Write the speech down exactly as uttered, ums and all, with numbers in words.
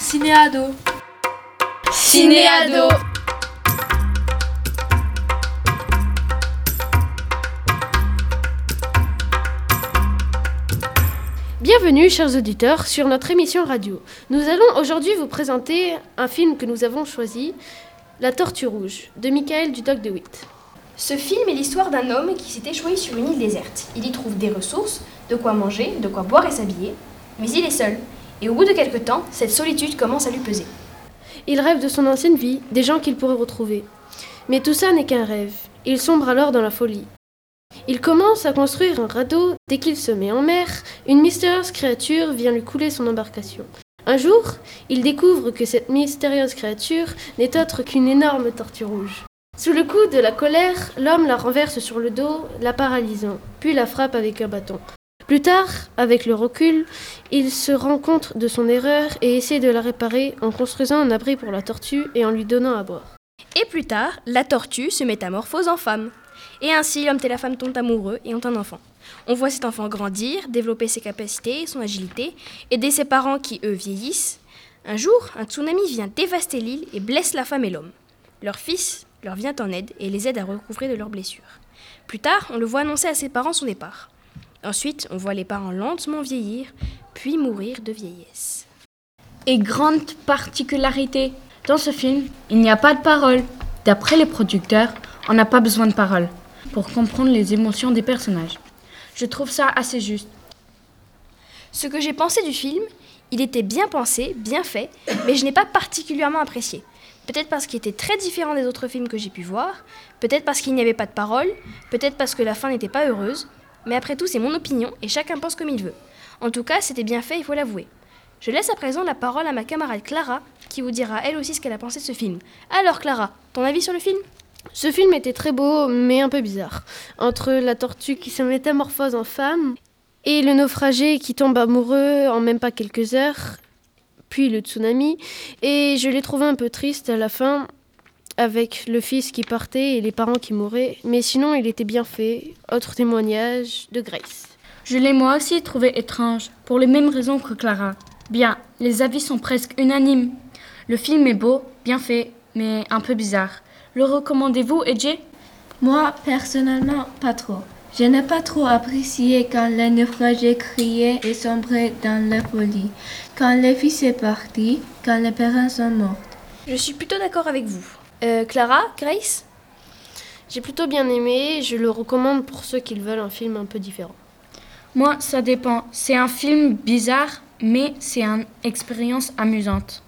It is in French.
Cinéado. Cinéado. Bienvenue, chers auditeurs, sur notre émission radio. Nous allons aujourd'hui vous présenter un film que nous avons choisi, La Tortue Rouge, de Michael Dudok de Witt. Ce film est l'histoire d'un homme qui s'est échoué sur une île déserte. Il y trouve des ressources, de quoi manger, de quoi boire et s'habiller, mais il est seul. Et au bout de quelque temps, cette solitude commence à lui peser. Il rêve de son ancienne vie, des gens qu'il pourrait retrouver. Mais tout ça n'est qu'un rêve. Il sombre alors dans la folie. Il commence à construire un radeau. Dès qu'il se met en mer, une mystérieuse créature vient lui couler son embarcation. Un jour, il découvre que cette mystérieuse créature n'est autre qu'une énorme tortue rouge. Sous le coup de la colère, l'homme la renverse sur le dos, la paralysant, puis la frappe avec un bâton. Plus tard, avec le recul, il se rend compte de son erreur et essaie de la réparer en construisant un abri pour la tortue et en lui donnant à boire. Et plus tard, la tortue se métamorphose en femme. Et ainsi, l'homme et la femme tombent amoureux et ont un enfant. On voit cet enfant grandir, développer ses capacités, son agilité, aider ses parents qui, eux, vieillissent. Un jour, un tsunami vient dévaster l'île et blesse la femme et l'homme. Leur fils leur vient en aide et les aide à recouvrer de leurs blessures. Plus tard, on le voit annoncer à ses parents son départ. Ensuite, on voit les parents lentement vieillir, puis mourir de vieillesse. Et grande particularité, dans ce film, il n'y a pas de parole. D'après les producteurs, on n'a pas besoin de paroles pour comprendre les émotions des personnages. Je trouve ça assez juste. Ce que j'ai pensé du film, il était bien pensé, bien fait, mais je n'ai pas particulièrement apprécié. Peut-être parce qu'il était très différent des autres films que j'ai pu voir, peut-être parce qu'il n'y avait pas de paroles, peut-être parce que la fin n'était pas heureuse, mais après tout, c'est mon opinion et chacun pense comme il veut. En tout cas, c'était bien fait, il faut l'avouer. Je laisse à présent la parole à ma camarade Clara, qui vous dira elle aussi ce qu'elle a pensé de ce film. Alors Clara, ton avis sur le film ? Ce film était très beau, mais un peu bizarre. Entre la tortue qui se métamorphose en femme et le naufragé qui tombe amoureux en même pas quelques heures, puis le tsunami, et je l'ai trouvé un peu triste à la fin, avec le fils qui partait et les parents qui mouraient, mais sinon il était bien fait. Autre témoignage de Grace. Je l'ai moi aussi trouvé étrange, pour les mêmes raisons que Clara. Bien, les avis sont presque unanimes. Le film est beau, bien fait, mais un peu bizarre. Le recommandez-vous, Edje ? Moi, personnellement, pas trop. Je n'ai pas trop apprécié quand le naufragé criait et sombrait dans la folie, quand le fils est parti, quand les parents sont morts. Je suis plutôt d'accord avec vous. Euh, Clara, Grace ? J'ai plutôt bien aimé, je le recommande pour ceux qui veulent un film un peu différent. Moi, ça dépend. C'est un film bizarre, mais c'est une expérience amusante.